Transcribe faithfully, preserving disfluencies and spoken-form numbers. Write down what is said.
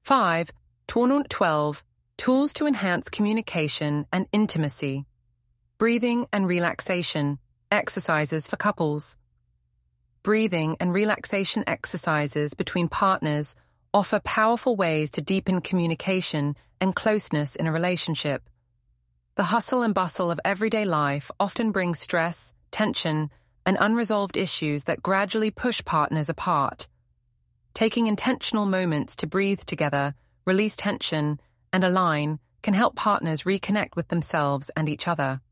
five. twelve. Tools to enhance communication and intimacy. Breathing and relaxation, exercises for couples. Breathing and relaxation exercises between partners offer powerful ways to deepen communication and closeness in a relationship. The hustle and bustle of everyday life often brings stress, tension, and unresolved issues that gradually push partners apart. Taking intentional moments to breathe together, release tension, and align can help partners reconnect with themselves and each other.